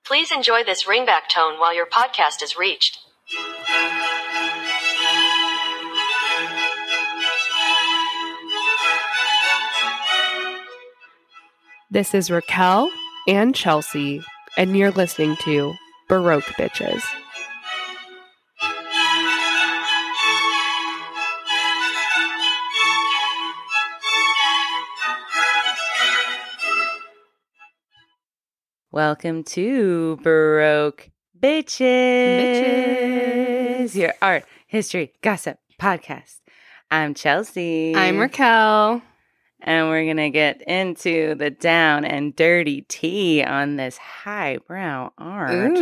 Please enjoy this ringback tone while your podcast is reached. This is Raquel and Chelsea, and you're listening to Baroque Bitches. Welcome to Baroque Bitches, your art, history, gossip podcast. I'm Chelsea. I'm Raquel. And we're going to get into the down and dirty tea on this highbrow art.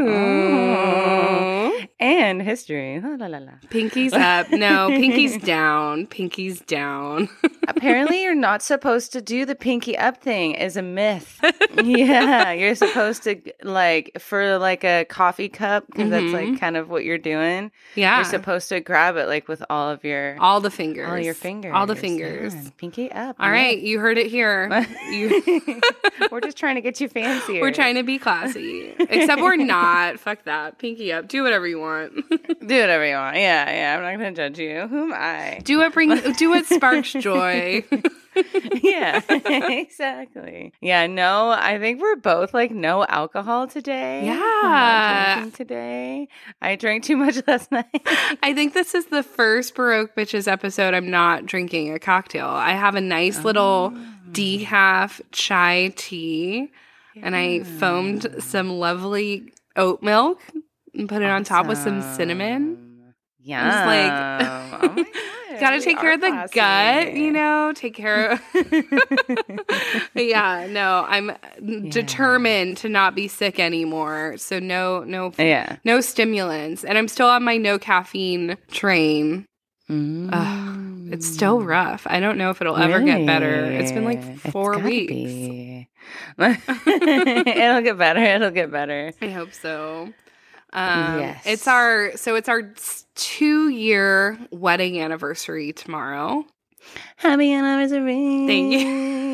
And history. La, la, la, la. Pinky's up. No, pinky's down. Pinky's down. Apparently, you're not supposed to do the pinky up thing. Is a myth. Yeah, you're supposed to, for a coffee cup, because that's, kind of what you're doing. Yeah. You're supposed to grab it, with all of your... All the fingers. All your fingers. All the fingers. Yeah. Pinky up. All right, you heard it here. We're just trying to get you fancier. We're trying to be classy. Except we're not. Fuck that. Pinky up. Do whatever you want. Do whatever you want. Yeah. I'm not going to judge you. Who am I? Do what sparks joy. Yeah, exactly. Yeah, no, I think we're both no alcohol today. Yeah. I'm not drinking today. I drank too much last night. I think this is the first Baroque Bitches episode I'm not drinking a cocktail. I have a nice little decaf chai tea, and I foamed some lovely oat milk and put it on top with some cinnamon. Yeah. I was oh my God. Gotta take care of the gut, take care of... Yeah, no, I'm determined to not be sick anymore. So no stimulants. And I'm still on my no caffeine train. It's still rough. I don't know if it'll ever get better. It's been 4 weeks. It'll get better. I hope so. Yes. It's our 2-year wedding anniversary tomorrow. Happy anniversary. Thank you.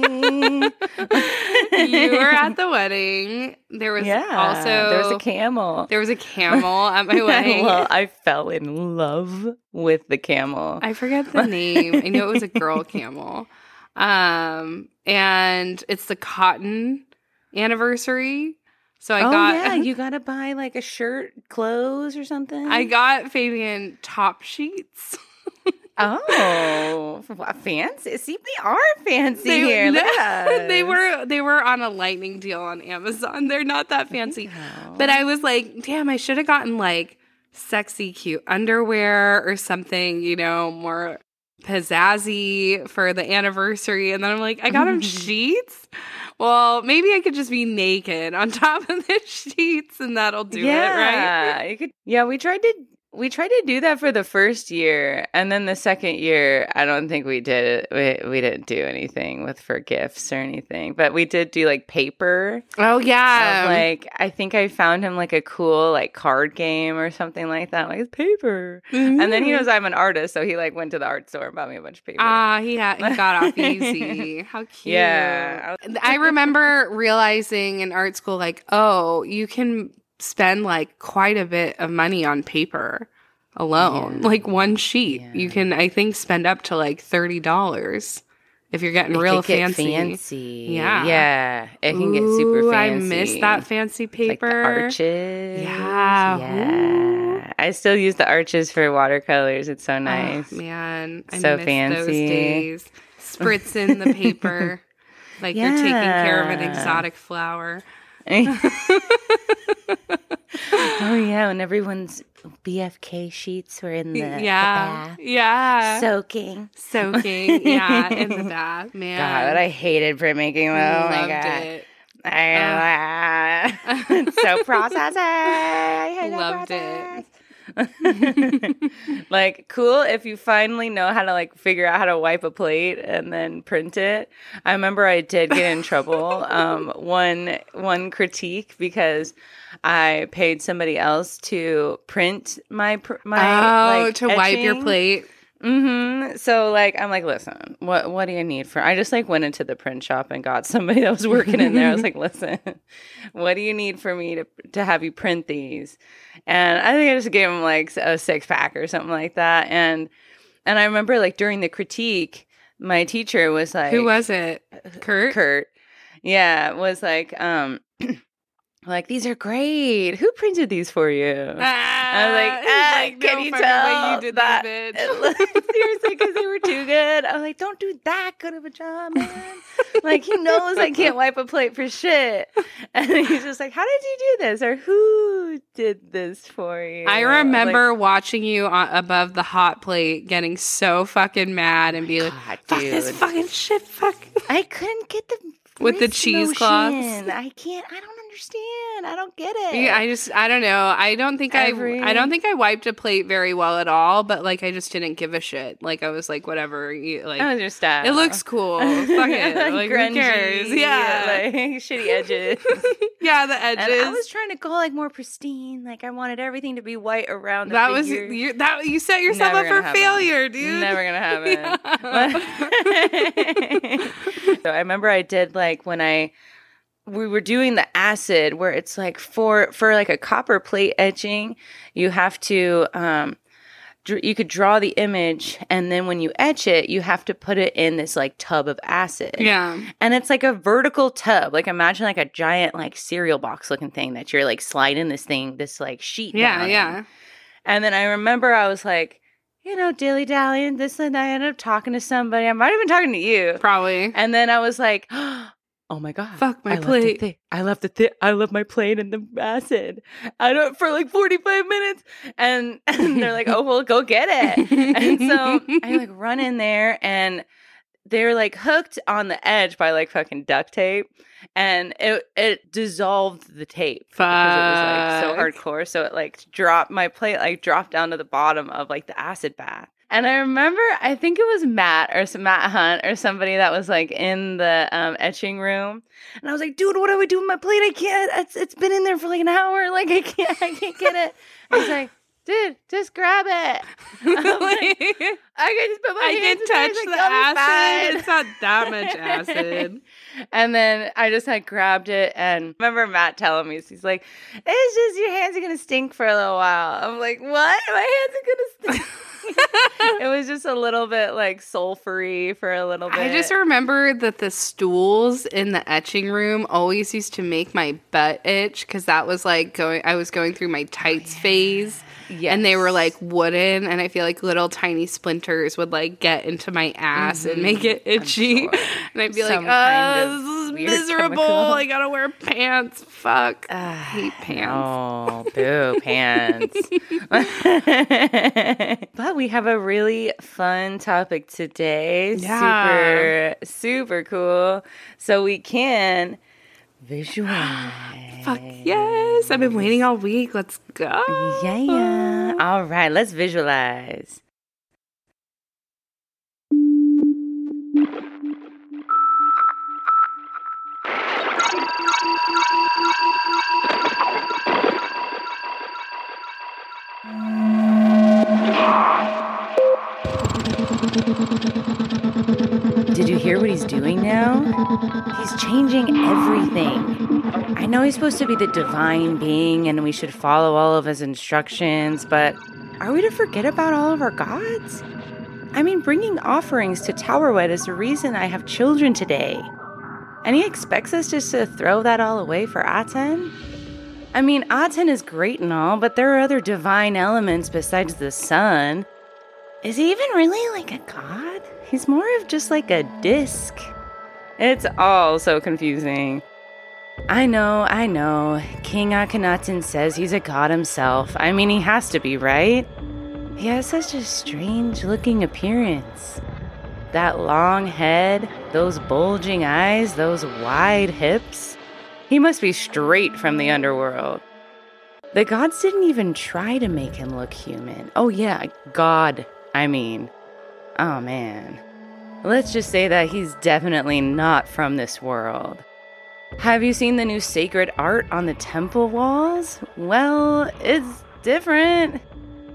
You were at the wedding. There was there was a camel. There was a camel at my wedding. I fell in love with the camel. I forget the name. I knew it was a girl camel. And it's the cotton anniversary. So you got to buy a shirt, clothes or something? I got Fabian top sheets. Oh, fancy. See, we are fancy here. Look at us. They were on a lightning deal on Amazon. They're not that fancy. But I was like, damn, I should have gotten sexy, cute underwear or something, more pizzazzy for the anniversary. And then I'm like, I got him sheets? Well, maybe I could just be naked on top of the sheets and that'll do it, right? You could. Yeah, we tried to do that for the first year, and then the second year, I don't think we did it. We didn't do anything for gifts or anything, but we did do paper. Oh yeah, I think I found him a cool card game or something like that, it's paper. Mm-hmm. And then he knows I'm an artist, so he went to the art store and bought me a bunch of paper. He got off easy. How cute! Yeah, I remember realizing in art school, you can spend quite a bit of money on paper alone. One sheet. Yeah. You can, I think, spend up to $30 if you're getting real fancy. Yeah. It can get super fancy. I miss that fancy paper. The arches. Yeah. I still use the arches for watercolors. It's so nice. Oh, man. I so miss fancy. those days. Spritz in the paper you're taking care of an exotic flower. Oh yeah, when everyone's BFK sheets were in the bath. Yeah. Soaking. Yeah, in the bath. Man. God, I hated printmaking though. Loved it. It's so processing. I hate Loved it. Cool if you finally know how to figure out how to wipe a plate and then print it. I remember I did get in trouble one critique because I paid somebody else to print my to wipe your plate. So like, I'm like, listen, what do you need for? I just like went into the print shop and got somebody that was working in there. I was like, listen, what do you need for me to have you print these? And I think I just gave him like a 6-pack or something like that. And I remember like during the critique, my teacher was like, who was it? Kurt? Yeah, was like, like, these are great. Who printed these for you? I was like, can you tell you did that? Bitch. Seriously, because they were too good. I was like, don't do that good of a job, man. Like, he knows I can't wipe a plate for shit. And he's just like, how did you do this? Or who did this for you? I remember watching you above the hot plate getting so fucking mad and be like, fuck this fucking shit, fuck. I couldn't get the with the cheesecloths. I don't understand. I don't get it. Yeah, I don't know. I don't think I wiped a plate very well at all, but like I just didn't give a shit. Like I was like, whatever. Like I understand. It looks cool. Fuck it. Like grungy, who cares? Yeah. Like shitty edges. Yeah, the edges. And I was trying to go like more pristine. Like I wanted everything to be white around the figure. You set yourself up for failure, dude. Never gonna happen. Yeah. So I remember I did like when we were doing the acid where it's like for like a copper plate etching, you have to you could draw the image, and then when you etch it, you have to put it in this like tub of acid. Yeah. And it's like a vertical tub. Like imagine like a giant like cereal box looking thing that you're like sliding this like sheet down. Yeah. And then I remember I was like, dilly-dallying, this and I ended up talking to somebody. I might have been talking to you. Probably. And then I was like, oh my God. Fuck my plate. I left I left my plate in the acid. For like 45 minutes. And they're like, oh, well, go get it. And so I like run in there, and they're like hooked on the edge by like fucking duct tape. And it dissolved the tape. Fuck. Because it was like so hardcore. So it like dropped my plate, like dropped down to the bottom of like the acid bath. And I remember, I think it was Matt Hunt or somebody that was like in the etching room. And I was like, dude, what do I do with my plate? I can't, it's been in there for like an hour. Like I can't get it. And he's like, dude, just grab it. I'm like, I can just put my hands in touch like, the acid. It's not that much acid. And then I just had grabbed it, and I remember Matt telling me, he's like, it's just your hands are going to stink for a little while. I'm like, what? My hands are going to stink. It was just a little bit like sulfury for a little bit. I just remember that the stools in the etching room always used to make my butt itch, because that was like I was going through my tights phase. Yes. And they were like wooden, and I feel like little tiny splinters would like get into my ass and make it itchy. Sure. And I'd be like, this is miserable. I gotta wear pants. Fuck. I hate pants. Oh, boo, pants. But we have a really fun topic today. Yeah. Super, super cool. So we can visualize. Fuck yes. I've been waiting all week. Let's go. Yeah. All right. Let's visualize. Did you hear what he's doing now? He's changing everything. I know he's supposed to be the divine being and we should follow all of his instructions, but are we to forget about all of our gods? I mean, bringing offerings to Towerwed is the reason I have children today. And he expects us just to throw that all away for Aten? I mean, Aten is great and all, but there are other divine elements besides the sun. Is he even really like a god? He's more of just like a disc. It's all so confusing. I know. King Akhenaten says he's a god himself. I mean, he has to be, right? He has such a strange-looking appearance. That long head, those bulging eyes, those wide hips. He must be straight from the underworld. The gods didn't even try to make him look human. Oh yeah, God, I mean. Oh man. Let's just say that he's definitely not from this world. Have you seen the new sacred art on the temple walls? Well, it's different.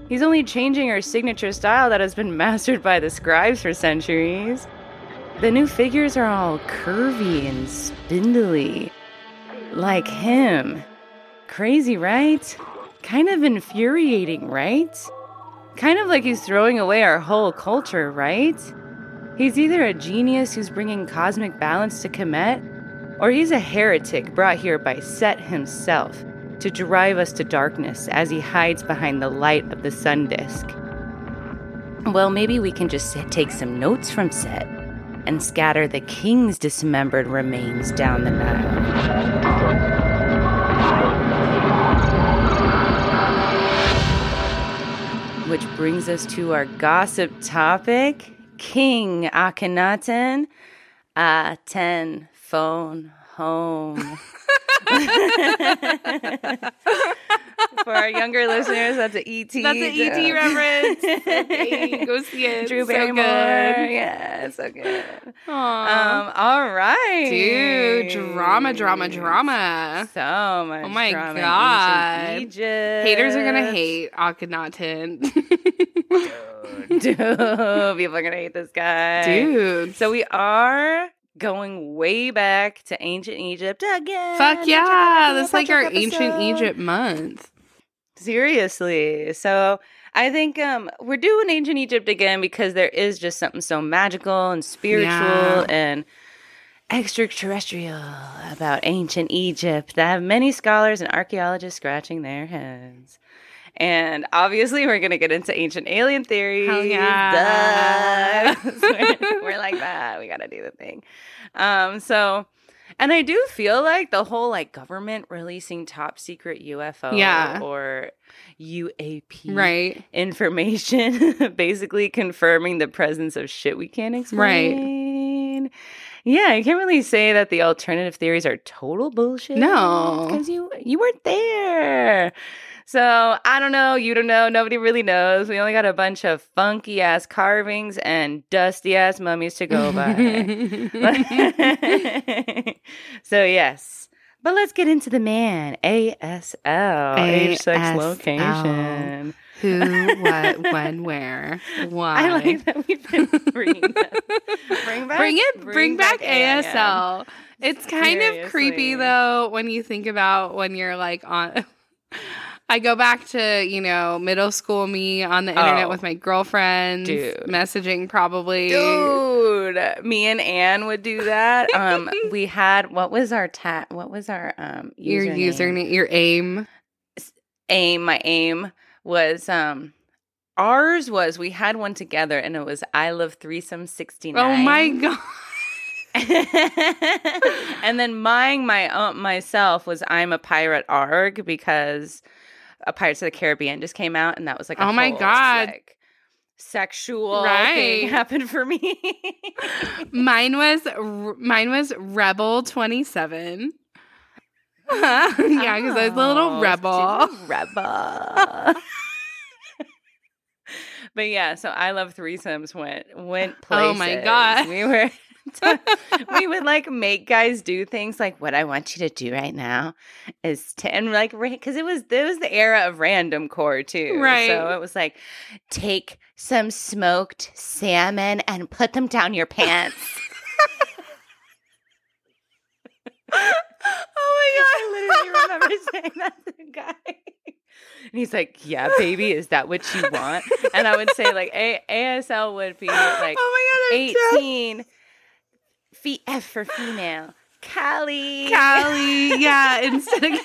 He's only changing her signature style that has been mastered by the scribes for centuries. The new figures are all curvy and spindly. Like him. Crazy, right? Kind of infuriating, right? Kind of like he's throwing away our whole culture, right? He's either a genius who's bringing cosmic balance to Kemet, or he's a heretic brought here by Set himself to drive us to darkness as he hides behind the light of the sun disk. Well, maybe we can just take some notes from Set and scatter the king's dismembered remains down the Nile. Which brings us to our gossip topic, King Akhenaten, Aten phone home. For our younger listeners, that's an E.T. That's an E.T. reference. Okay, go see it. Drew So Barrymore. good. Yeah, so good. Aww. All right. Dude, drama. So much Oh my drama in God. ancient Egypt. Haters are gonna hate Akhenaten. Dude, people are gonna hate this guy. Dude. So we are going way back to ancient Egypt again. Fuck yeah. That's like our Patrick ancient episode. Egypt month. Seriously. So I think we're doing ancient Egypt again because there is just something so magical and spiritual and extraterrestrial about ancient Egypt that have many scholars and archaeologists scratching their heads. And obviously, we're going to get into ancient alien theories. Hell yeah. Duh. we're like that. We got to do the thing. And I do feel like the whole like government releasing top secret UFO or UAP information, basically confirming the presence of shit we can't explain. Right. Yeah, you can't really say that the alternative theories are total bullshit. No. Because you weren't there. So, I don't know. You don't know. Nobody really knows. We only got a bunch of funky-ass carvings and dusty-ass mummies to go by. So, yes. But let's get into the man. ASL. Age, sex, location. Who, what, when, where, why. I like that we've been bringing that. Bring back ASL. It's kind of creepy, though, when you think about when you're like on... I go back to, middle school me on the internet with my girlfriends, messaging probably. Dude, me and Anne would do that. We had, what was our username? Your username, your aim. My aim was, ours was, we had one together and it was I Love Threesome 69. Oh my God. And then myself was I'm a Pirate Arg because Pirates of the Caribbean just came out and that was like oh my God, like, sexual thing happened for me. Mine was Rebel 27. Yeah, because I was a little rebel. But yeah, so I Love Threesomes went places. Oh my God. We would like make guys do things like what I want you to do right now is and like because it was the era of random core too, right? So it was like take some smoked salmon and put them down your pants. Oh my God! I literally remember saying that to the guy. And he's like, yeah, baby, is that what you want? And I would say like ASL would be like 18. F for female. Callie. Yeah, instead of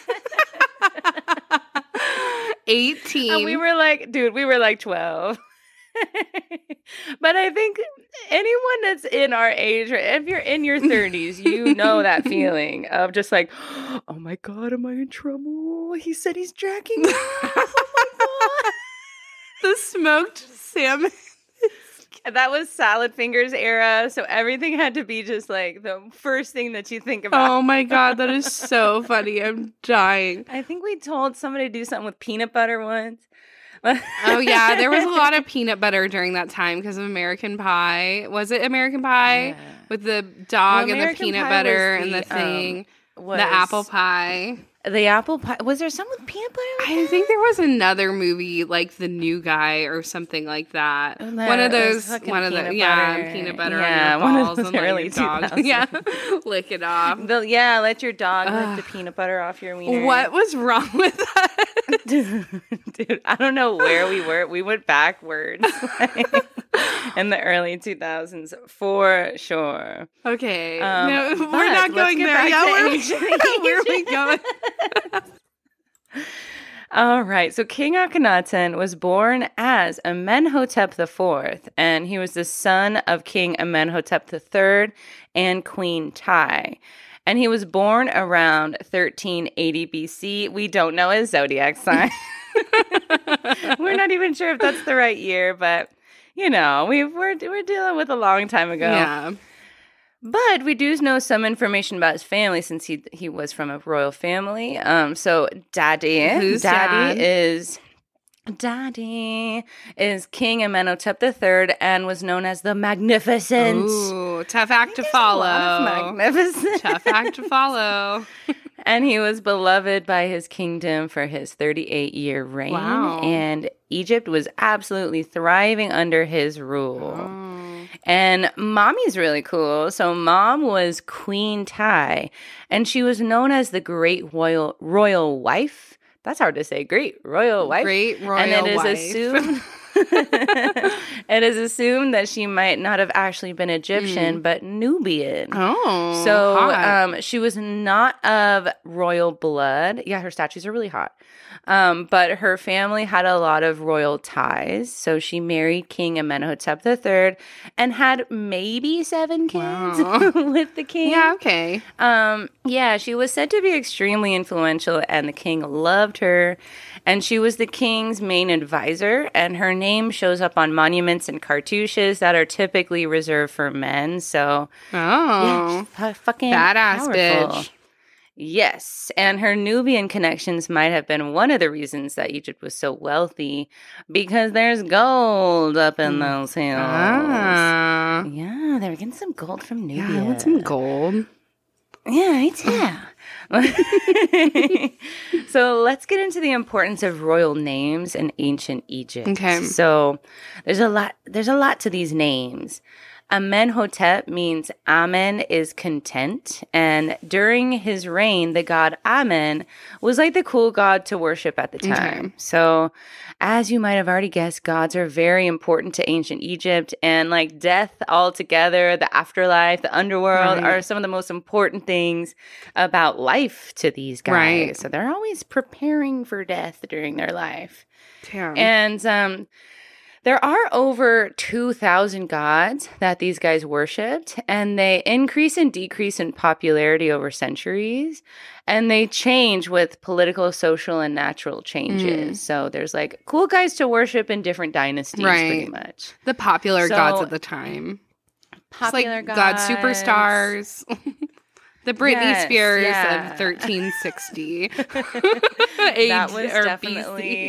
18. And we were like 12. But I think anyone that's in our age, if you're in your 30s, you know that feeling of just like, oh my God, am I in trouble? He said he's jacking me. Oh my God. The smoked salmon. That was Salad Fingers era, so everything had to be just like the first thing that you think about. Oh my God, that is so funny. I'm dying. I think we told somebody to do something with peanut butter once. Oh yeah, there was a lot of peanut butter during that time because of American Pie. Was it American Pie? Yeah. With the dog and the peanut butter and the thing, the apple pie. The apple pie. Was there some with peanut butter? I think there was another movie like The New Guy or something like that. Oh, one of that those, was fucking one of the peanut yeah, butter. peanut butter Yeah, on one your of balls those and let early your dog, 2000s. yeah, lick it off. Yeah, let your dog lick the peanut butter off your wiener. What was wrong with that? Dude, I don't know where we were. We went backwards in the early 2000s for sure. Okay, but no, we're not let's going get there. back Yeah, to where ancient where are we going? All right. So King Akhenaten was born as Amenhotep IV, and he was the son of King Amenhotep III and Queen Tai. And he was born around 1380 BC. We don't know his zodiac sign. We're not even sure if that's the right year, but you know, we're dealing with a long time ago. Yeah. But we do know some information about his family since he was from a royal family. So Who's dad? Daddy is King Amenhotep III and was known as the Magnificent. Ooh, tough act to A lot follow. of magnificent. Tough act to follow. And he was beloved by his kingdom for his 38-year reign. Wow. And Egypt was absolutely thriving under his rule. Oh. And mommy's really cool. So mom was Queen Tai, and she was known as the Great Royal Wife. That's hard to say. Great Royal Wife. Great royal and it is wife. assumed it is assumed that she might not have actually been Egyptian, but Nubian. Oh, So hot. she was not of royal blood. Yeah, her statues are really hot. But her family had a lot of royal ties. So she married King Amenhotep III and had maybe 7 kids Wow. with the king. Yeah, okay. Yeah, she was said to be extremely influential, and the king loved her. And she was the king's main advisor, and her name shows up on monuments and cartouches that are typically reserved for men. So, Oh, yeah, she's fucking badass powerful. bitch. Yes, and her Nubian connections might have been one of the reasons that Egypt was so wealthy, because there's gold up in those hills. Ah. Yeah, they were getting some gold from Nubia. Yeah, I want some gold. Yeah, me too. So let's get into the importance of royal names in ancient Egypt. Okay. So there's a lot to these names. Amenhotep means Amen is content, and during his reign, the god Amen was like the cool god to worship at the time. Okay. So, as you might have already guessed, gods are very important to ancient Egypt, and like death altogether, the afterlife, the underworld Right. are some of the most important things about life to these guys. Right. So they're always preparing for death during their life. Damn. And there are over 2,000 gods that these guys worshipped, and they increase and decrease in popularity over centuries, and they change with political, social, and natural changes. So there's like cool guys to worship in different dynasties, pretty Right. much. The popular So- gods at the time. Popular It's like god superstars. The Britney Yes, Spears yeah. of 1360. That was definitely,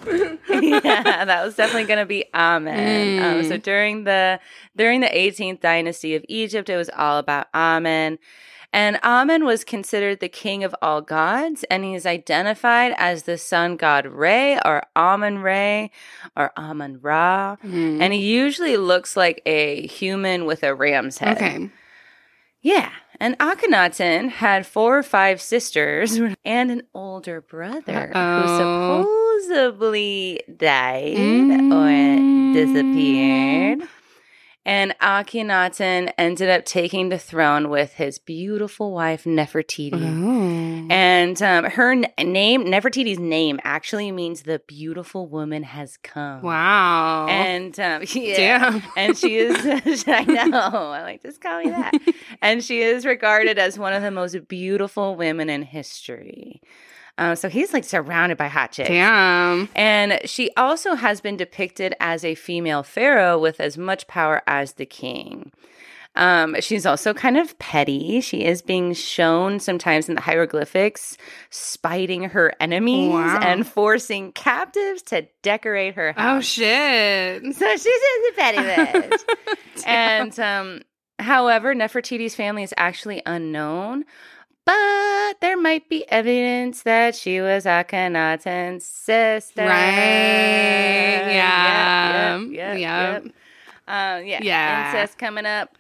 yeah, that was definitely going to be Amen. So during the 18th dynasty of Egypt, it was all about Amen. And Amen was considered the king of all gods, and he's identified as the sun god Re, or Amun-Re, or Amun-Ra. And he usually looks like a human with a ram's head. Okay. Yeah. And Akhenaten had 4 or 5 sisters and an older brother who supposedly died or disappeared. And Akhenaten ended up taking the throne with his beautiful wife, Nefertiti. Oh. And her name, Nefertiti's name, actually means the beautiful woman has come. Wow. And yeah, Damn. and she is, I know, I like, just call me that. And she is regarded as one of the most beautiful women in history. So he's like surrounded by hot chicks. Damn. And she also has been depicted as a female pharaoh with as much power as the king. She's also kind of petty. She is being shown sometimes in the hieroglyphics spiting her enemies Wow. and forcing captives to decorate her Oh, house. shit. So she's a petty bitch. And however, Nefertiti's family is actually unknown. But there might be evidence that she was Akhenaten's sister. Right. Yeah. Yep. Yeah. Yeah. Incest coming up.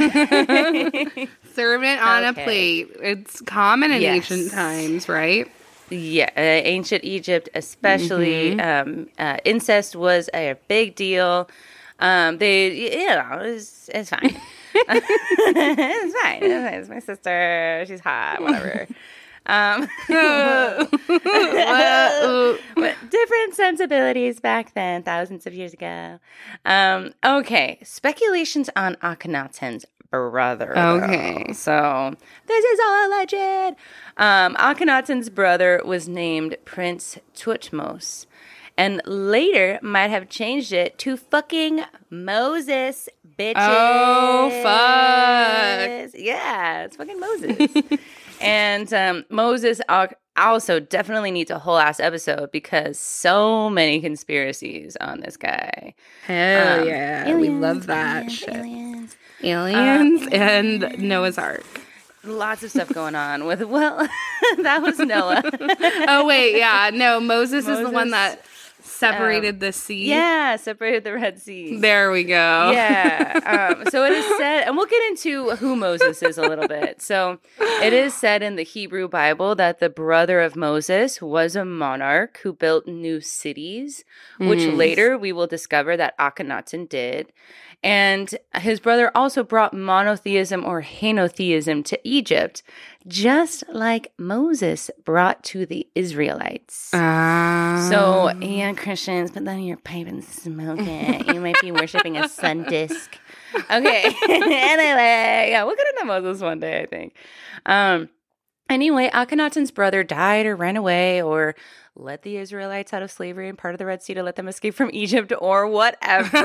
Serve it on a Okay. plate. It's common in Yes. ancient times, right? Yeah, ancient Egypt, especially, incest was a big deal. It's fine. It's fine. It's my sister. She's hot. Whatever. But different sensibilities back then, thousands of years ago. Okay, speculations on Akhenaten's brother. Okay. Though. So this is all alleged. Akhenaten's brother was named Prince Tutmos, and later might have changed it to fucking Moses, bitches. Oh, fuck. Yeah, it's fucking Moses. And Moses also definitely needs a whole ass episode because so many conspiracies on this guy. Hell yeah. We love that shit. Aliens and Noah's Ark. Lots of stuff going on with, well, that was Noah. Oh, wait. Yeah. No, Moses is the one Moses, that separated the sea. Yeah, separated the Red Sea. There we go. Yeah. So it is said, and we'll get into who Moses is a little bit. So it is said in the Hebrew Bible that the brother of Moses was a monarch who built new cities, which later we will discover that Akhenaten did. And his brother also brought monotheism or henotheism to Egypt, just like Moses brought to the Israelites. So, yeah, Christians, put that in your pipe and smoke it. You might be worshiping a sun disk. Okay. Anyway, yeah, we'll get into Moses one day, I think. Anyway, Akhenaten's brother died or ran away or led the Israelites out of slavery and part of the Red Sea to let them escape from Egypt or whatever.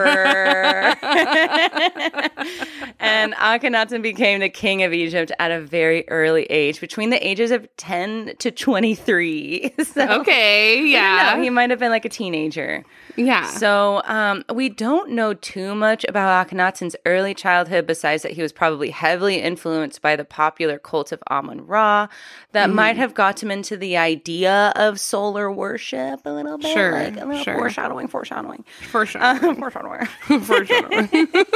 And Akhenaten became the king of Egypt at a very early age, between the ages of 10 to 23. So, Okay. I don't Yeah. know, he might have been like a teenager. Yeah. So we don't know too much about Akhenaten's early childhood besides that he was probably heavily influenced by the popular cult of Amun-Ra that might have got him into the idea of solar worship a little bit. Sure, Like a little sure. foreshadowing. For sure. Foreshadowing. For sure.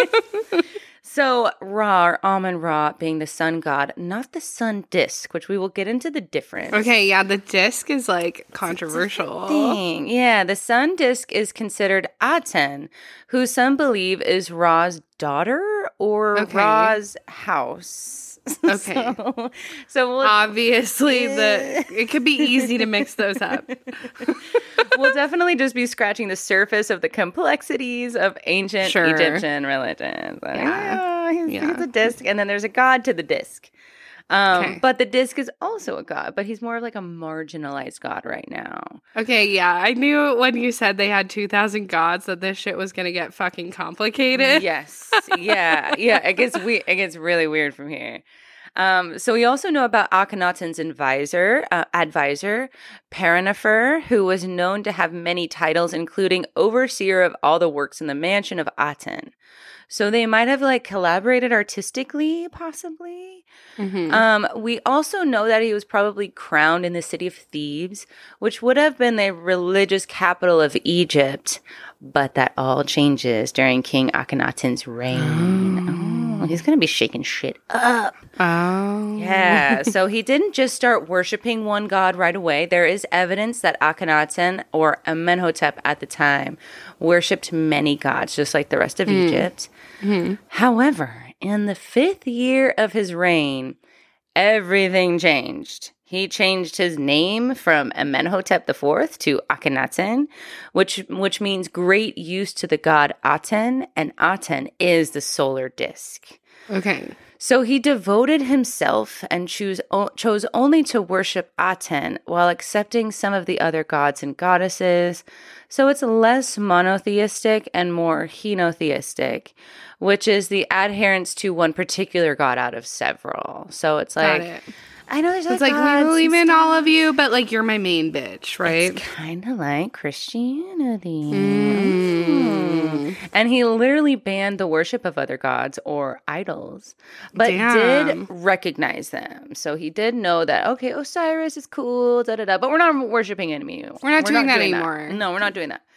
So Ra, or Amun-Ra, being the sun god, not the sun disk, which we will get into the difference. Okay. Yeah. The disc is like controversial. Thing. Yeah, the sun disk is considered Aten, who some believe is Ra's daughter or Okay. Ra's house. Okay. So we'll, Obviously, it could be easy to mix those up. we'll definitely just be scratching the surface of the complexities of ancient Sure. Egyptian religions. Like, Yeah. he's Yeah. a disk, and then there's a god to the disk. Okay. But the disk is also a god, but he's more of like a marginalized god right now. Okay, yeah. I knew when you said they had 2,000 gods that this shit was going to get fucking complicated. Yes. Yeah. It gets really weird from here. So we also know about Akhenaten's advisor, Paranapher, who was known to have many titles, including overseer of all the works in the mansion of Aten. So they might have like collaborated artistically, possibly. We also know that he was probably crowned in the city of Thebes, which would have been the religious capital of Egypt. But that all changes during King Akhenaten's reign. Oh, he's going to be shaking shit up. Oh. Yeah, so he didn't just start worshiping one god right away. There is evidence that Akhenaten, or Amenhotep at the time, worshipped many gods, just like the rest of Egypt. However, in the 5th year of his reign, everything changed. He changed his name from Amenhotep IV to Akhenaten, which means great use to the god Aten, and Aten is the solar disk. Okay. So he devoted himself and chose only to worship Aten while accepting some of the other gods and goddesses. So it's less monotheistic and more henotheistic, which is the adherence to one particular god out of several. So it's Got like it. I know there's It's other like, we gods believe and in all stuff. of you, but like, you're my main bitch, right? It's kind of like Christianity. Mm. And he literally banned the worship of other gods or idols, but Damn. did recognize them. So he did know that, okay, Osiris is cool, but we're not worshiping him anymore. We're not doing that anymore. No, we're not doing that.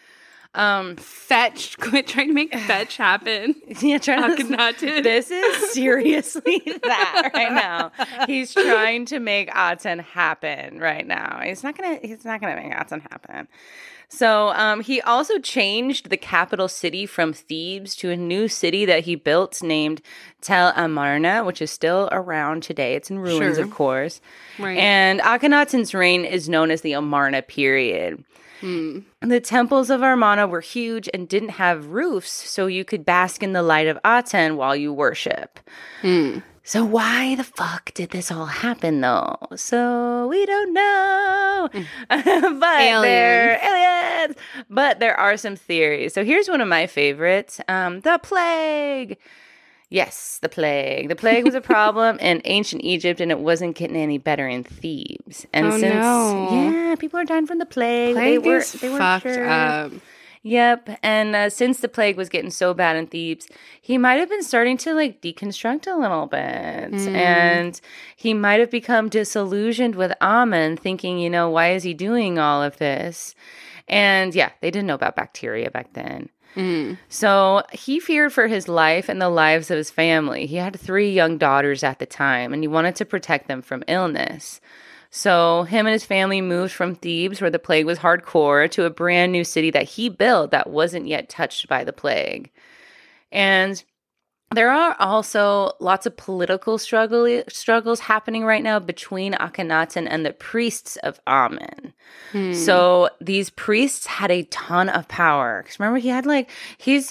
Fetch. Quit trying to make fetch happen. Yeah, trying to. Akhenaten. This is seriously that right now. He's trying to make Aten happen right now. He's not gonna make Aten happen. So he also changed the capital city from Thebes to a new city that he built named Tel Amarna, which is still around today. It's in ruins, Sure. of course. Right. And Akhenaten's reign is known as the Amarna period. The temples of Amarna were huge and didn't have roofs, so you could bask in the light of Aten while you worship. So why the fuck did this all happen, though? So we don't know. But aliens. But there are some theories. So here's one of my favorites. The plague. Yes, the plague. The plague was a problem in ancient Egypt, and it wasn't getting any better in Thebes. And people are dying from the plague. Plague they is were fucked sure. up. Yep. And since the plague was getting so bad in Thebes, he might have been starting to like deconstruct a little bit. And he might have become disillusioned with Amun, thinking, you know, why is he doing all of this? And yeah, they didn't know about bacteria back then. So he feared for his life and the lives of his family. He had 3 young daughters at the time, and he wanted to protect them from illness. So him and his family moved from Thebes, where the plague was hardcore, to a brand new city that he built that wasn't yet touched by the plague. And there are also lots of political struggles happening right now between Akhenaten and the priests of Amun. So these priests had a ton of power. Because remember, he's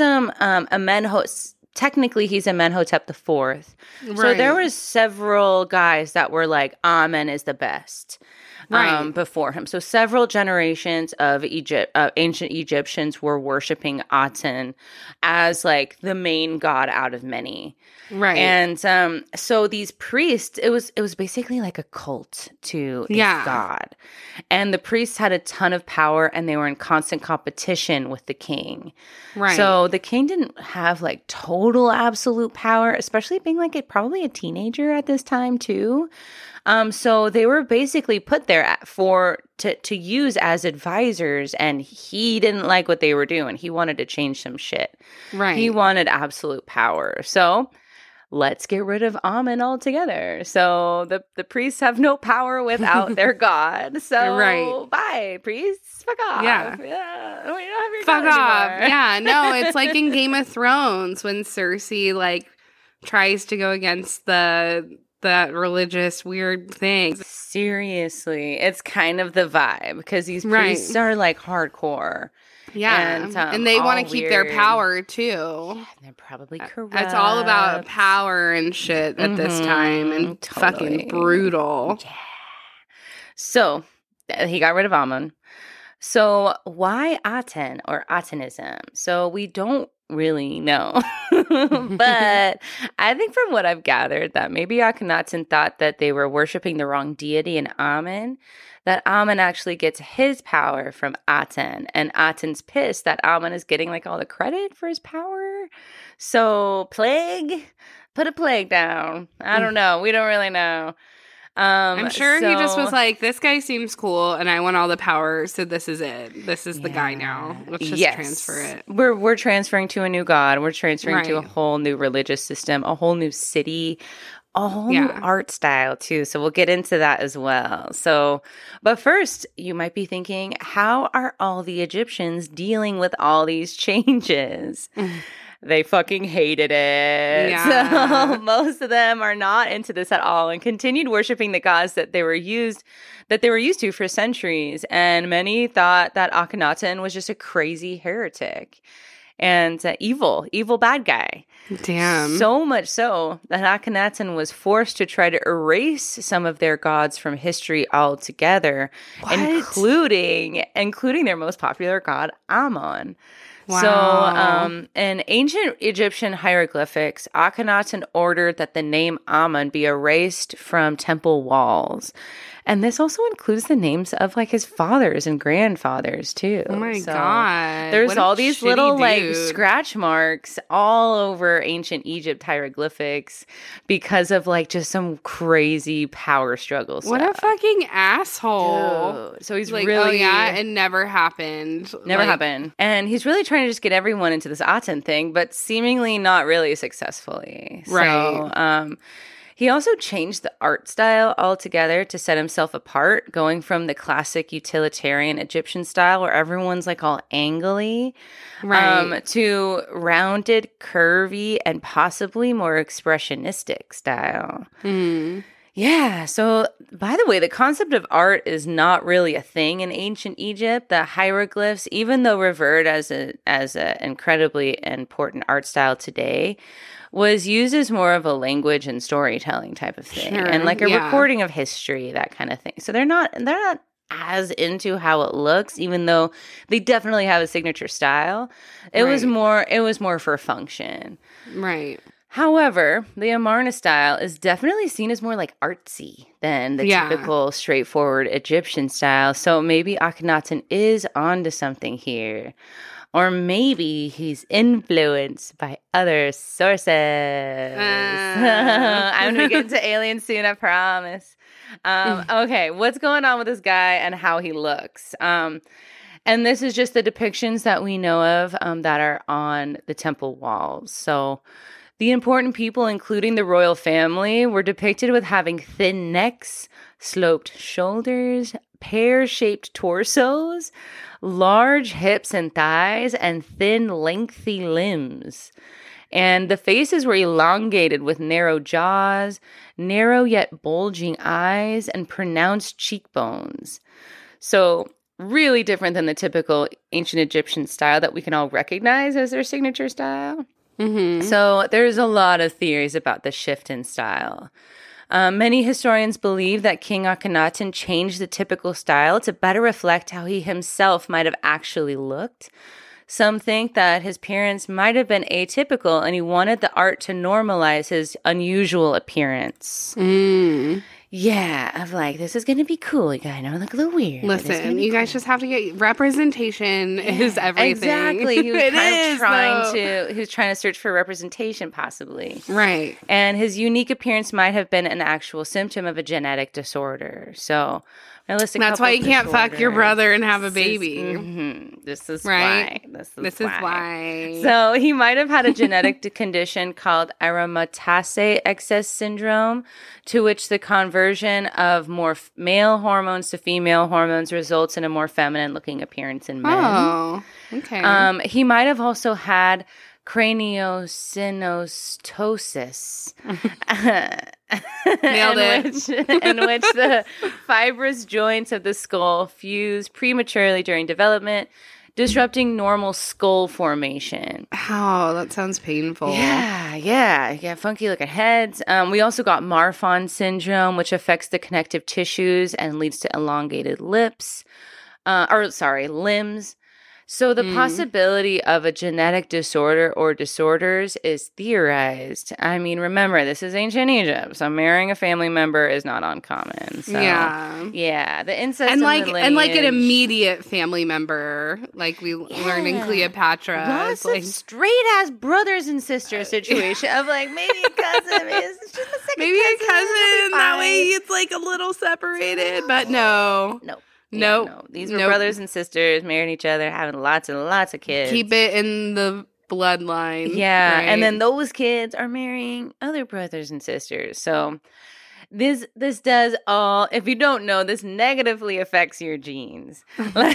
technically he's Amenhotep IV. Right. So there was several guys that were like, Amen is the best. Before him. So several generations of ancient Egyptians were worshiping Aten as like the main god out of many. Right. And so these priests, it was basically like a cult to a god. And the priests had a ton of power, and they were in constant competition with the king. Right. So the king didn't have like total absolute power, especially being like probably a teenager at this time too. So they were basically put there to use as advisors, and he didn't like what they were doing. He wanted to change some shit. Right. He wanted absolute power. So let's get rid of Amun altogether. So the priests have no power without their god. So bye, priests. Fuck off. Yeah. We don't have your Fuck god off. anymore. Yeah. No, it's like in Game of Thrones when Cersei like tries to go against that religious weird thing. Seriously, it's kind of the vibe because these priests are like hardcore. Yeah. And they want to keep their power too. Yeah, they're probably corrupt. It's all about power and shit at this time, and fucking brutal. Yeah. So he got rid of Amun. So why Aten or Atenism? So we don't really know. But I think from what I've gathered that maybe Akhenaten thought that they were worshiping the wrong deity in Amun, that Amun actually gets his power from Aten, and Aten's pissed that Amun is getting like all the credit for his power. So plague, put a plague down. I don't know. We don't really know. I'm sure he just was like, this guy seems cool and I want all the power, so this is it. This is the guy now. Let's just transfer it. We're transferring to a new god. We're transferring to a whole new religious system, a whole new city, a whole new art style too. So we'll get into that as well. So, but first, you might be thinking, how are all the Egyptians dealing with all these changes? They fucking hated it. Yeah. So most of them are not into this at all and continued worshiping the gods that they were used to for centuries. And many thought that Akhenaten was just a crazy heretic and evil bad guy. Damn. So much so that Akhenaten was forced to try to erase some of their gods from history altogether, including their most popular god, Amun. Wow. So, in ancient Egyptian hieroglyphics, Akhenaten ordered that the name Amun be erased from temple walls. And this also includes the names of like his fathers and grandfathers too. Oh my So God. there's What a all these shitty little like dude. scratch marks all over ancient Egypt hieroglyphics because of like just some crazy power struggle stuff. What a fucking asshole. Dude. So he's Like, really oh yeah, it never happened. never Like, happened. And he's really trying to just get everyone into this Aten thing, but seemingly not really successfully. Right. So, he also changed the art style altogether to set himself apart, going from the classic utilitarian Egyptian style where everyone's like all angly, Right. to rounded, curvy, and possibly more expressionistic style. Mhm. Yeah. So, by the way, the concept of art is not really a thing in ancient Egypt. The hieroglyphs, even though revered as a incredibly important art style today, was used as more of a language and storytelling type of thing, Sure, and like a yeah. recording of history, that kind of thing. So they're not as into how it looks, even though they definitely have a signature style. It was Right. more for function. Right. However, the Amarna style is definitely seen as more like artsy than the Yeah. typical straightforward Egyptian style. So maybe Akhenaten is onto something here. Or maybe he's influenced by other sources. I'm going to get into aliens soon, I promise. Okay, what's going on with this guy and how he looks? And this is just the depictions that we know of that are on the temple walls. So the important people, including the royal family, were depicted with having thin necks, sloped shoulders, pear-shaped torsos, large hips and thighs, and thin, lengthy limbs. And the faces were elongated with narrow jaws, narrow yet bulging eyes, and pronounced cheekbones. So really different than the typical ancient Egyptian style that we can all recognize as their signature style. Mhm. So there's a lot of theories about the shift in style. Many historians believe that King Akhenaten changed the typical style to better reflect how he himself might have actually looked. Some think that his parents might have been atypical and he wanted the art to normalize his unusual appearance. Mm. Yeah, of like, this is going to be cool. You gotta know, look a little weird. but it's gonna Listen, be you guys cool. just have to get representation is everything. Exactly. He was It kind of is, though. he was trying to search for representation, possibly. Right. And his unique appearance might have been an actual symptom of a genetic disorder. So, I list a That's couple why you can't fuck your disorders. brother and have a This is- baby. mhm. This is Right? why. This is why. So he might have had a genetic condition called aromatase excess syndrome, to which the conversion of more male hormones to female hormones results in a more feminine-looking appearance in men. Oh, okay. He might have also had craniosynostosis. Nailed it. In which the fibrous joints of the skull fuse prematurely during development, disrupting normal skull formation. Oh, that sounds painful. Yeah, funky looking heads. We also got Marfan syndrome, which affects the connective tissues and leads to elongated limbs. So the possibility of a genetic disorder or disorders is theorized. I mean, remember, this is ancient Egypt, so marrying a family member is not uncommon. So, yeah, the incest And the like an lineage. immediate family member, like we learned in Cleopatra. Lots Like, of straight ass brothers and sisters situation of like maybe a cousin is just a second maybe a cousin. cousin. It'll be That way fine. it's like a little separated, but no. Nope. Nope. No. These were Nope. brothers and sisters marrying each other, having lots and lots of kids. Keep it in the bloodline. Yeah, right? and then those kids are marrying other brothers and sisters. So this does all, if you don't know, this negatively affects your genes. But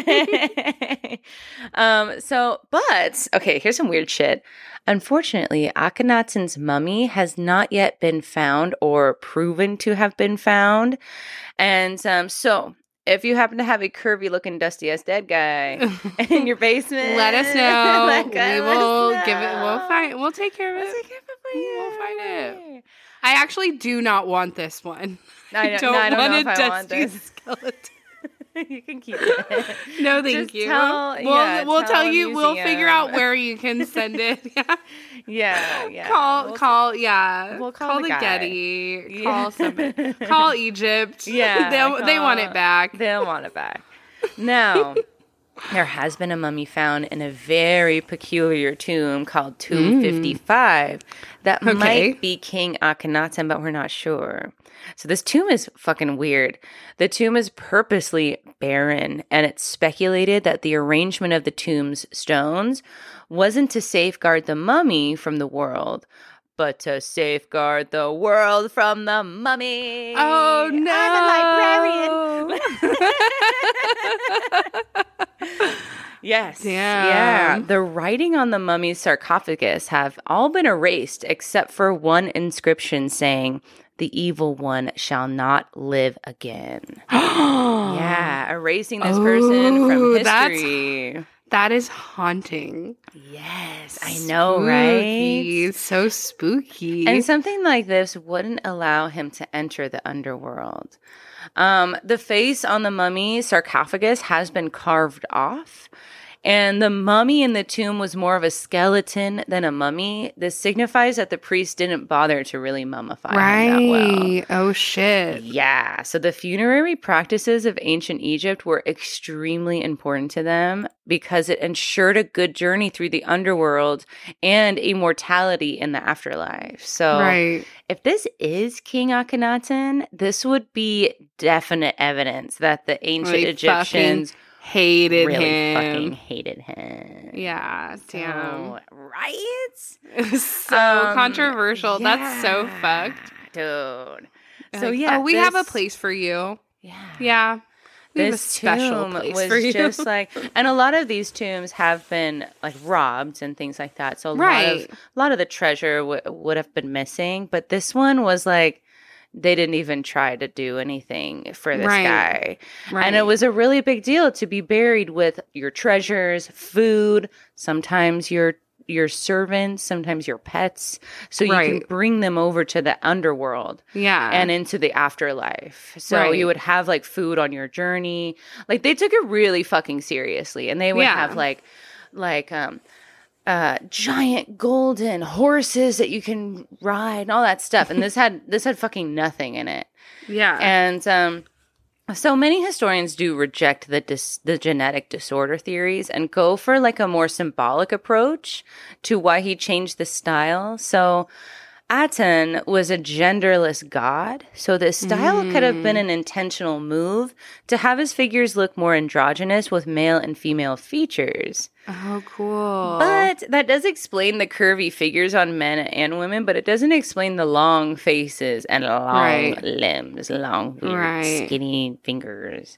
okay, here's some weird shit. Unfortunately, Akhenaten's mummy has not yet been found or proven to have been found. And so if you happen to have a curvy looking dusty ass dead guy in your basement, let us know. Let We us will know. give it. We'll take care of We'll it. take care of it for you. We'll find it. I actually do not want this one. I don't want know a if I want dusty this. skeleton. You can keep it. No, thank Just you. We'll Tell a you. We'll figure museum. out where you can send it. Yeah. Call We'll call the the guy. Getty. Yeah. Call somebody. Call Egypt. Yeah, they want it back. They'll want it back. Now, there has been a mummy found in a very peculiar tomb called Tomb 55 that might be King Akhenaten, but we're not sure. So this tomb is fucking weird. The tomb is purposely barren, and it's speculated that the arrangement of the tomb's stones wasn't to safeguard the mummy from the world, but to safeguard the world from the mummy. Oh, no. I'm a librarian. Yes. Damn. Yeah. The writing on the mummy's sarcophagus have all been erased except for one inscription saying, "The evil one shall not live again." Yeah. Erasing this person from history. That is haunting. Yes, I know, right? So spooky. And something like this wouldn't allow him to enter the underworld. The face on the mummy sarcophagus has been carved off, and the mummy in the tomb was more of a skeleton than a mummy. This signifies that the priest didn't bother to really mummify him that well. Oh, shit. Yeah. So the funerary practices of ancient Egypt were extremely important to them because it ensured a good journey through the underworld and immortality in the afterlife. So if this is King Akhenaten, this would be definite evidence that the ancient Egyptians hated really him. Fucking hated him. Yeah, damn. Right? So controversial. That's so fucked. Dude. So Like, yeah. we have a place for you. Yeah. Yeah. We have a This special tomb place was for you. just like, and a lot of these tombs have been like robbed and things like that. So a lot of the treasure would have been missing. But this one was like, they didn't even try to do anything for this guy. And it was a really big deal to be buried with your treasures, food, sometimes your servants, sometimes your pets, so you can bring them over to the underworld and into the afterlife. So you would have like food on your journey. Like they took it really fucking seriously, and they would have like giant golden horses that you can ride and all that stuff. And this had fucking nothing in it. Yeah. And so many historians do reject the genetic disorder theories and go for like a more symbolic approach to why he changed the style. So Aten was a genderless god, so the style could have been an intentional move to have his figures look more androgynous with male and female features. Oh, cool. But that does explain the curvy figures on men and women, but it doesn't explain the long faces and long limbs, long, weird, skinny fingers.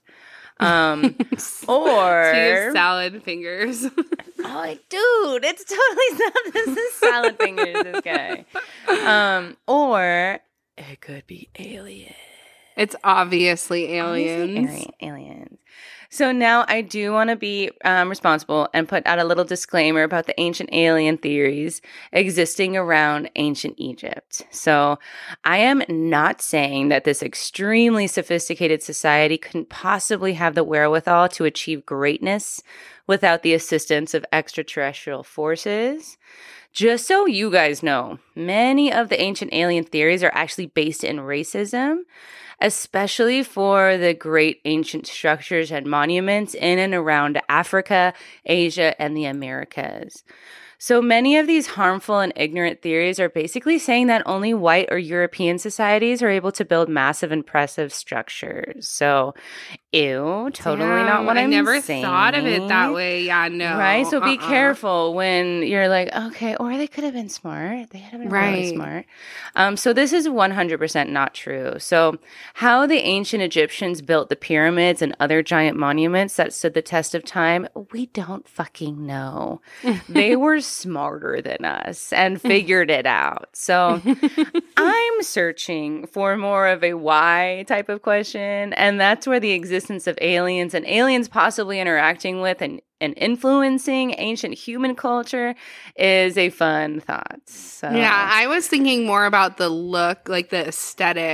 Or salad fingers. Oh, dude, it's totally not. This is salad fingers, this guy. Or it could be alien. It's obviously aliens. Aliens. So now I do want to be responsible and put out a little disclaimer about the ancient alien theories existing around ancient Egypt. So I am not saying that this extremely sophisticated society couldn't possibly have the wherewithal to achieve greatness without the assistance of extraterrestrial forces. Just so you guys know, many of the ancient alien theories are actually based in racism, especially for the great ancient structures and monuments in and around Africa, Asia, and the Americas. So many of these harmful and ignorant theories are basically saying that only white or European societies are able to build massive, impressive structures. So, totally not what I'm saying. I never thought of it that way. Yeah, no. Right? So be careful when you're like, okay, or they could have been smart. They had been really smart. So this is 100% not true. So how the ancient Egyptians built the pyramids and other giant monuments that stood the test of time, we don't fucking know. They were smarter than us and figured it out. So I'm searching for more of a why type of question, and that's where the existence of aliens and aliens possibly interacting with and influencing ancient human culture is a fun thought. So yeah, I was thinking more about the look, like the aesthetic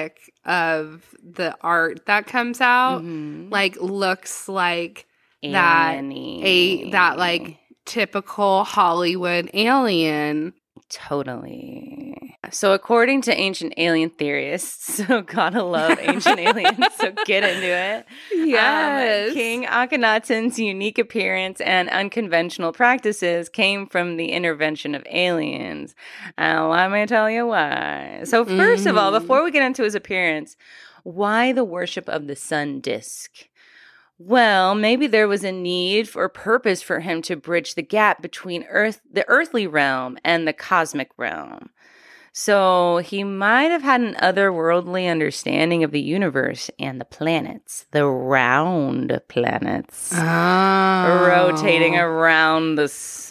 of the art that comes out like looks like that like typical Hollywood alien. Totally. So according to ancient alien theorists, so gotta love ancient aliens, so get into it. Yes. King Akhenaten's unique appearance and unconventional practices came from the intervention of aliens. Let me tell you why. So first of all, before we get into his appearance, why the worship of the sun disk? Well, maybe there was a need or purpose for him to bridge the gap between the earthly realm and the cosmic realm. So he might have had an otherworldly understanding of the universe and the planets, the round planets, rotating around the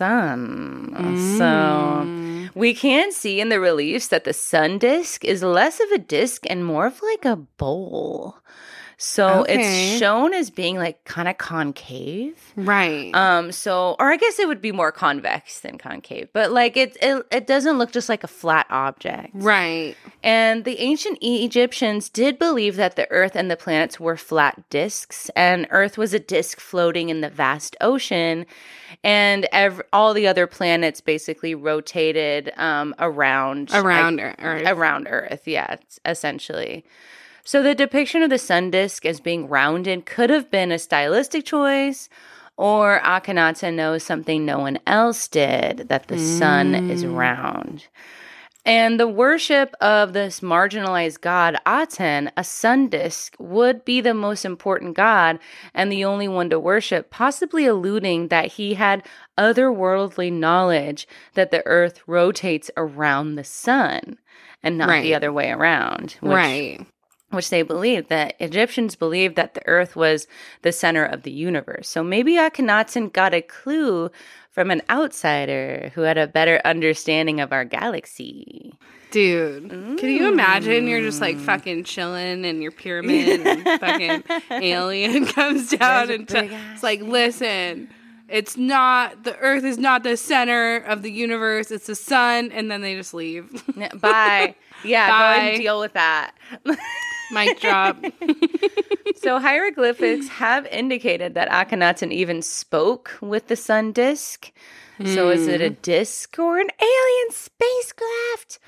sun. So we can see in the reliefs that the sun disk is less of a disk and more of like a bowl. So it's shown as being like kind of concave. Right. Or I guess it would be more convex than concave, but like it doesn't look just like a flat object. Right. And the ancient Egyptians did believe that the earth and the planets were flat disks, and earth was a disk floating in the vast ocean, and all the other planets basically rotated around Earth. Around Earth, yeah, essentially. So the depiction of the sun disk as being rounded could have been a stylistic choice, or Akhenaten knows something no one else did, that the sun is round. And the worship of this marginalized god, Aten, a sun disk, would be the most important god and the only one to worship, possibly alluding that he had otherworldly knowledge that the earth rotates around the sun and not the other way around. Which they believed, that Egyptians believed that the earth was the center of the universe. So maybe Akhenaten got a clue from an outsider who had a better understanding of our galaxy. Dude, can you imagine you're just like fucking chilling in your pyramid and fucking alien comes down and it's like, listen, the earth is not the center of the universe, it's the sun, and then they just leave. Bye. Yeah, Bye. go and deal with that. Mic drop. So hieroglyphics have indicated that Akhenaten even spoke with the sun disk. So is it a disk or an alien spacecraft?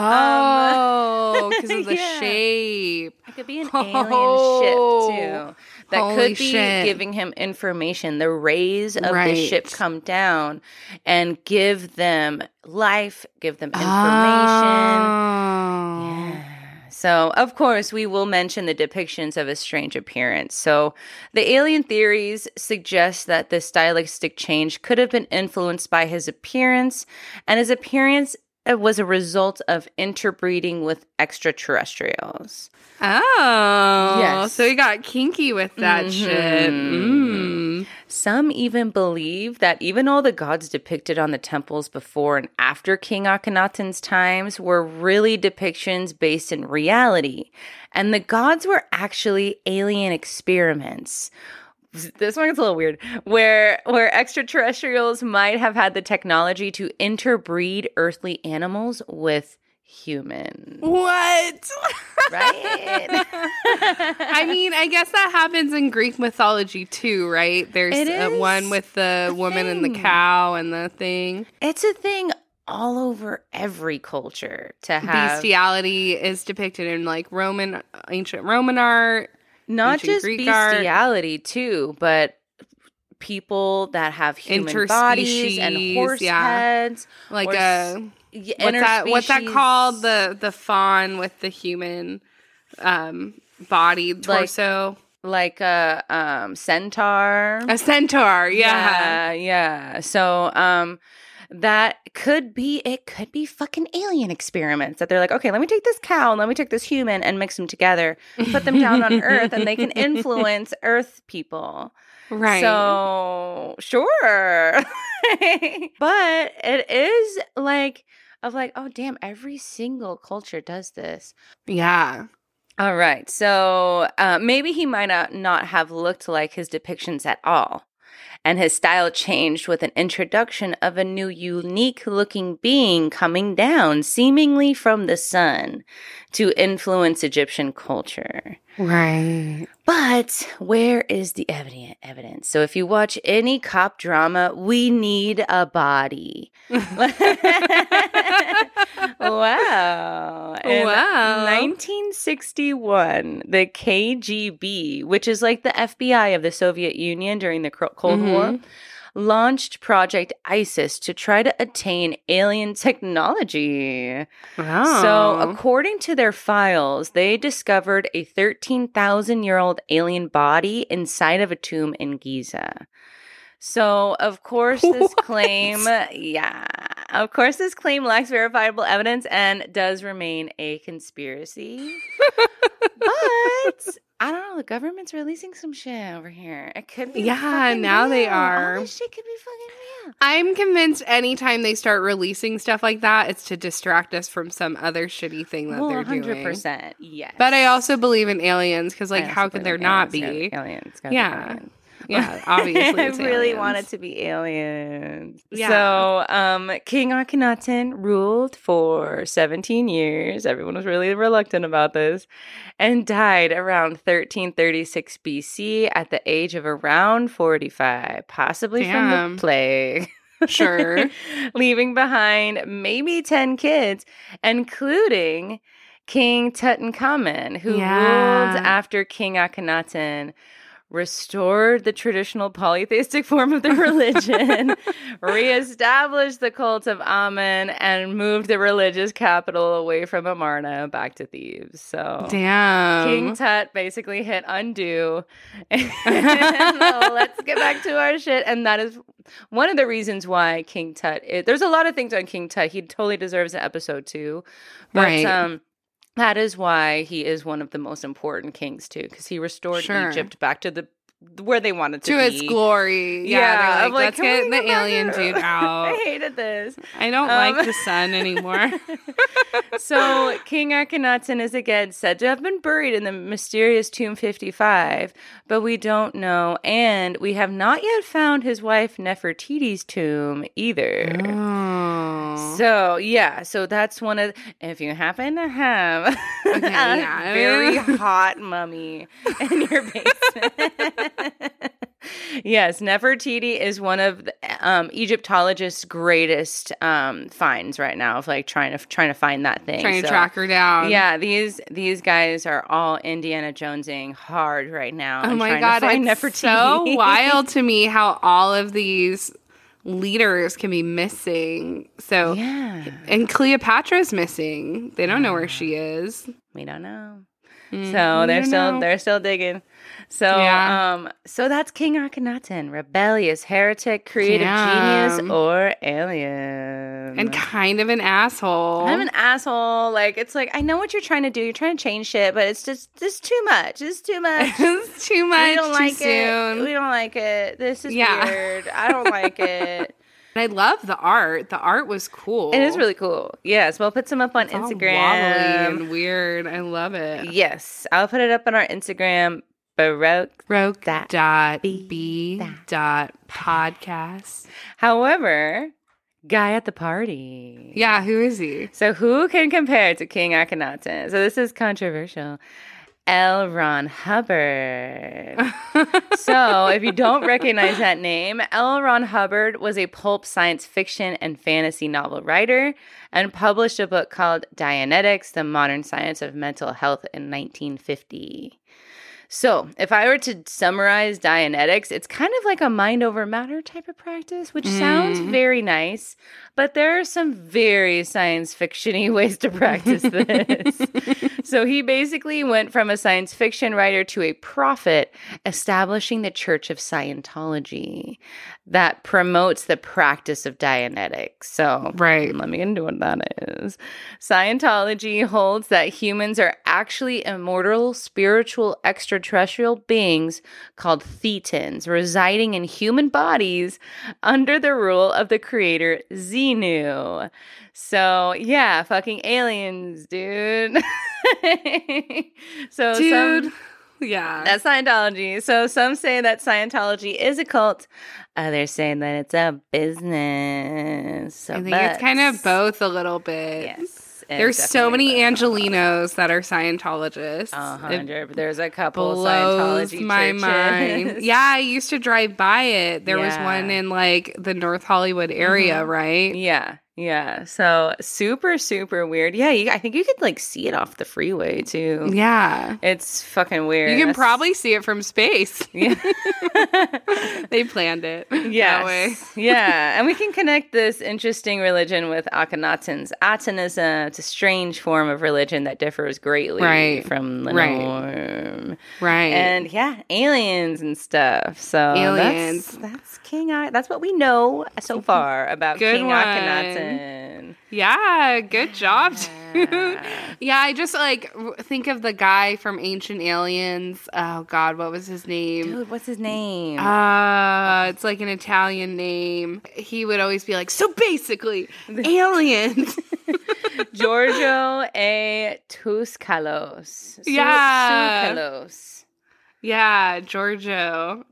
Oh, because of the shape. It could be an alien ship, too. That Holy could be shit. giving him information. The rays of the ship come down and give them life, give them information. Yeah. So, of course, we will mention the depictions of his strange appearance. So, the alien theories suggest that the stylistic change could have been influenced by his appearance, and his appearance was a result of interbreeding with extraterrestrials. Oh. Yes. So he got kinky with that shit. Some even believe that even all the gods depicted on the temples before and after King Akhenaten's times were really depictions based in reality. And the gods were actually alien experiments. This one gets a little weird, where extraterrestrials might have had the technology to interbreed earthly animals with humans. What? Right? I mean, I guess that happens in Greek mythology too, right? There's one with the woman and the cow and the thing. It's a thing all over every culture to have. Bestiality is depicted in like ancient Roman art. Not ancient just Greek bestiality too, but people that have human bodies and horse heads. Like interspecies. What's that called? The fawn with the human body torso. Like a centaur. A centaur, yeah. Yeah. So that could be fucking alien experiments that they're like, okay, let me take this cow and let me take this human and mix them together, put them down on Earth, and they can influence Earth people. Right. So sure. But it is like, oh damn, every single culture does this. Yeah. All right. So maybe he might not have looked like his depictions at all. And his style changed with an introduction of a new unique-looking being coming down, seemingly from the sun, to influence Egyptian culture. Right. But where is the evidence? So if you watch any cop drama, we need a body. Wow. In 1961, the KGB, which is like the FBI of the Soviet Union during the Cold War, launched Project ISIS to try to attain alien technology. Oh. So, according to their files, they discovered a 13,000-year-old alien body inside of a tomb in Giza. So, of course, this claim lacks verifiable evidence and does remain a conspiracy. But I don't know, the government's releasing some shit over here. It could be now real. they are. All this shit could be fucking real. I'm convinced anytime they start releasing stuff like that, it's to distract us from some other shitty thing that they're doing. 100%, yes. But I also believe in aliens because, like, how could there not be? Aliens. Yeah. Yeah, obviously. I it's really aliens. want it to be aliens. Yeah. So, King Akhenaten ruled for 17 years. Everyone was really reluctant about this, and died around 1336 BC at the age of around 45, possibly from the plague. Sure. Leaving behind maybe 10 kids, including King Tutankhamun, who ruled after King Akhenaten restored the traditional polytheistic form of the religion, reestablished the cult of Amun, and moved the religious capital away from Amarna back to Thebes. So, damn. King Tut basically hit undo. Let's get back to our shit. And that is one of the reasons why King Tut, there's a lot of things on King Tut. He totally deserves an episode too. But, right. That is why he is one of the most important kings too, because he restored Egypt back to where they wanted to be. its glory. Yeah, like, let's get the alien dude out. I hated this. I don't like the sun anymore. So King Akhenaten is again said to have been buried in the mysterious Tomb 55, but we don't know, and we have not yet found his wife Nefertiti's tomb either. Oh. So that's one of, if you happen to have a very hot mummy in your basement. Yes, Nefertiti is one of Egyptologists' greatest finds right now of like trying to find that thing. Trying to track her down. Yeah, these guys are all Indiana Jonesing hard right now. Oh my god, it's Nefertiti. So wild to me how all of these leaders can be missing. So and Cleopatra's missing. They don't know where she is. We don't know. So they're still digging. So so that's King Akhenaten, rebellious heretic, creative genius, or alien, and kind of an asshole. I'm an asshole. Like, it's like, I know what you're trying to do. You're trying to change shit, but it's just too much. It's too much. It's too much. We don't like soon. it. We don't like it. This is weird. I don't like it. I love the art. The art was cool. It is really cool. Yes, we'll put some up on Instagram. All wobbly and weird. I love it. Yes, I'll put it up on our Instagram. Baroque.b.podcast. However, guy at the party. Yeah, who is he? So who can compare to King Akhenaten? So this is controversial. L. Ron Hubbard. So, if you don't recognize that name, L. Ron Hubbard was a pulp science fiction and fantasy novel writer and published a book called Dianetics, The Modern Science of Mental Health in 1950. So, if I were to summarize Dianetics, it's kind of like a mind over matter type of practice, which sounds very nice, but there are some very science fiction-y ways to practice this. So he basically went from a science fiction writer to a prophet, establishing the Church of Scientology that promotes the practice of Dianetics. So let me get into what that is. Scientology holds that humans are actually immortal, spiritual, extraterrestrial beings called thetans, residing in human bodies under the rule of the creator Xenu. So, yeah, fucking aliens, dude. Yeah. That's Scientology. So some say that Scientology is a cult. Others say that it's a business. So, I think it's kind of both a little bit. Yes. There's so many Angelinos that are Scientologists. 100. There's a couple Blows Scientology my churches. mind. Yeah, I used to drive by it. There was one in like the North Hollywood area, right? Yeah. Yeah. So super, super weird. Yeah. I think you could like see it off the freeway too. Yeah. It's fucking weird. You can probably see it from space. Yeah. They planned it Yes. that way. Yeah. And we can connect this interesting religion with Akhenatans. Atanism, it's a strange form of religion that differs greatly from the norm. Right. And yeah, aliens and stuff. So aliens. That's King. That's what we know so far about King Akhenaten. Yeah, good job, dude. Yeah, I just like think of the guy from Ancient Aliens. Oh God, what was his name? Dude, what's his name? It's like an Italian name. He would always be like, so basically, aliens. Giorgio A. Tsoukalos. Yeah. Tsoukalos. Yeah, Giorgio.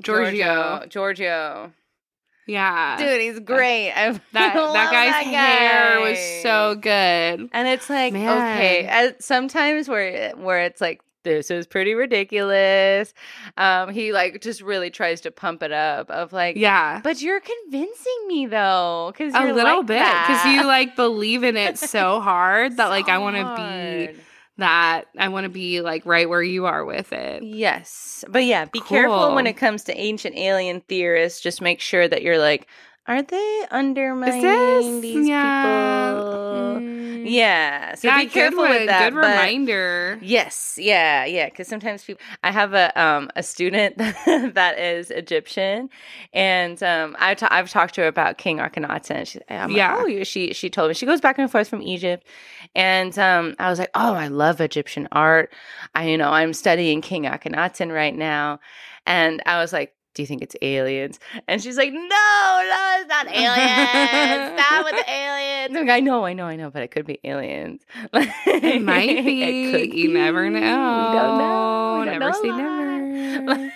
Yeah. Dude, he's great. That guy's hair was so good. And it's like, Man. okay, sometimes where it's like, this is pretty ridiculous. He like just really tries to pump it up of like, yeah. But you're convincing me though. Cause a little like bit. Because you like believe in it so hard that like I want to be that. I want to be like right where you are with it. Yes. But yeah, be careful when it comes to ancient alien theorists. Just make sure that you're like, are they undermining these people? Yeah. So be careful with that. Good reminder. Yes. Yeah. Yeah. Because sometimes people. I have a student that is Egyptian, and I've talked to her about King Akhenaten. She told me she goes back and forth from Egypt, and I was like, oh, I love Egyptian art. I'm studying King Akhenaten right now, and I was like, do you think it's aliens? And she's like, no, it's not aliens. Stop with the aliens. I'm like, I know, but it could be aliens. It might be. It could You never know. We don't know. Never say never.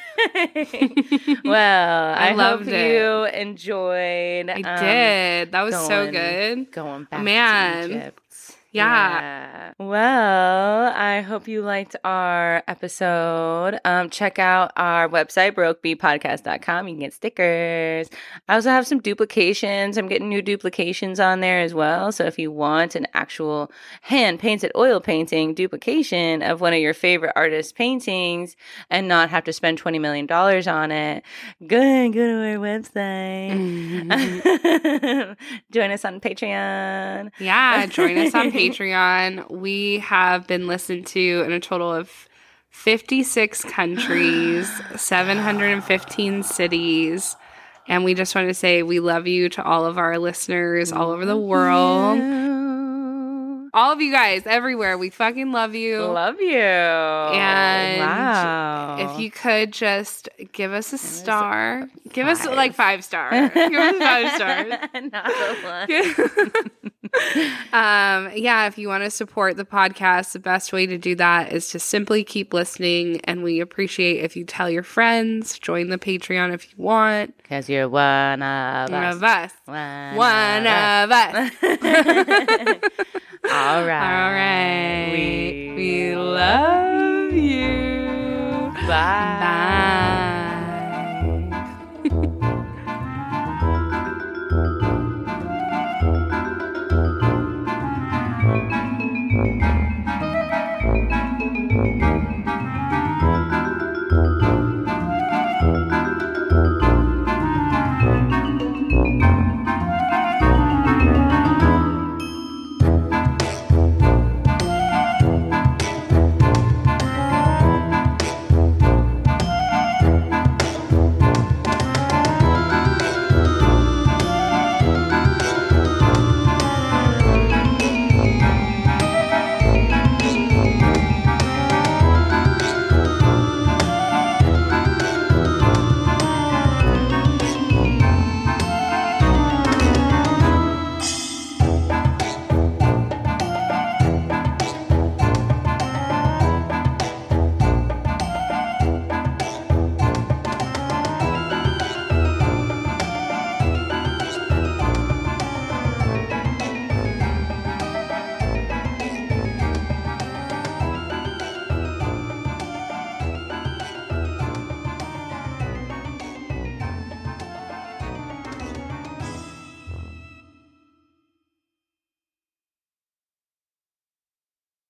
Well, I hope loved you enjoyed. I did. That was so good. Going back Man. to Egypt. Yeah. Well, I hope you liked our episode. Check out our website, brokebeepodcast.com. You can get stickers. I also have some duplications. I'm getting new duplications on there as well. So if you want an actual hand-painted oil painting duplication of one of your favorite artists' paintings and not have to spend $20 million on it, go to our website. Join us on Patreon. Yeah, join us on Patreon. We have been listened to in a total of 56 countries, 715 cities. And we just want to say we love you to all of our listeners all over the world. All of you guys everywhere. We fucking love you. Love you. And wow. if you could just give us a star. Give us like 5 stars. Give us 5 stars. Not the one. Yeah, if you want to support the podcast, the best way to do that is to simply keep listening. And we appreciate if you tell your friends, join the Patreon if you want. Because you're one of us. One of us. All right. All right. We love you. Bye. Bye.